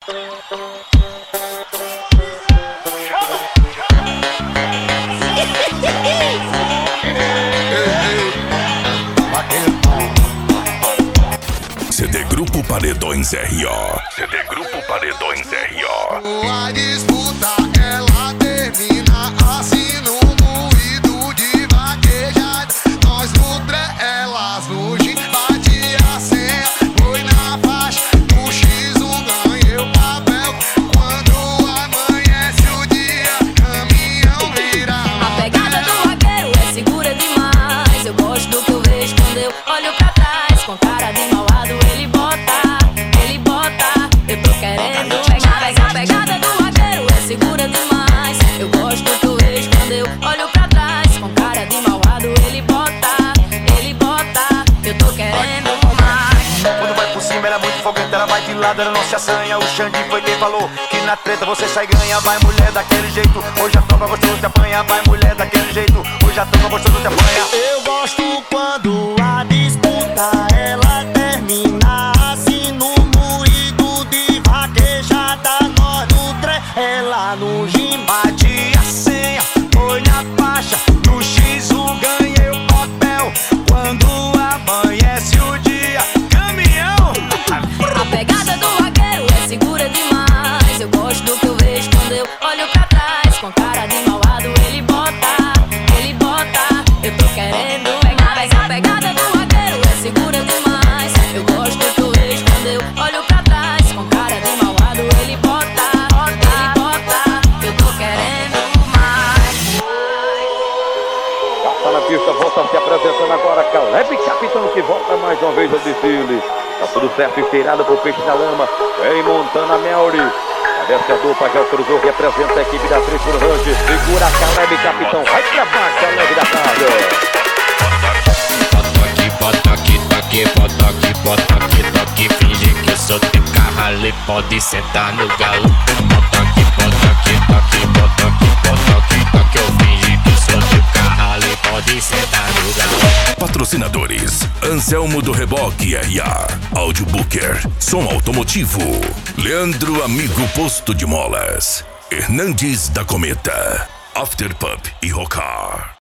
CD Grupo Paredões R.O. CD Grupo Paredões R.O. A disputa ela termina assim no moído de vaquejada. Nós no tré, elas no gin, bate a senha, foi na faixa, no X1 ganhei o papel. Quando amanhece o dia, caminhão vira. A pegada do vaqueiro é segura demais. Eu gosto do que eu vejo quando eu olho pra trás. Com cara de malvado ele bota, eu tô querendo pegar. A pegada do vaqueiro é segura demais. Eu gosto do que eu vejo quando eu olho pra trás. Com cara de malvado ele bota, eu tô querendo mais. Quando vai por cima ela é muito fogueta, ela vai de lado, ela não se assanha. O Xande foi quem falou que na treta você sai e ganha. Vai mulher daquele jeito, hoje a tropa gostoso te apanha. Vai mulher daquele jeito, hoje a tropa gostoso te apanha. Eu gosto quando a disputa ela termina assim no moído de vaquejada. Nós no trem, ela no gin, Bate a senha, foi na faixa, no X1 ganhei o papel. Quando amanhece o dia, caminhão. A pegada do vaqueiro é segura demais. Eu gosto do que eu vejo quando eu olho pra trás. Com cara de malvado ele bota, eu tô querendo pegar. A pegada do vaqueiro é segura demais. Eu gosto do que eu vejo quando eu olho pra trás. Com cara de malvado ele bota, eu tô querendo mais. Tá na pista, volta se apresentando agora Caleb Capitão, que volta mais uma vez ao desfile. Tá tudo certo, esteirado pro peixe na lama. Vem Montana Melry. A vencedor Pajel cruzou, representa a equipe da Triple Rush. Segura Caleb Capitão, vai pra baixo, a leve da tarde. Bota aqui, finge que eu sou teu carralho, pode sentar no galo. Bota aqui, eu finge que eu sou teu carralho, pode sentar no galo. Patrocinadores: Anselmo do Reboque R.A. Audio Booker, Som Automotivo, Leandro Amigo Posto de Molas, Hernandes da Cometa, After Pub e Rocar.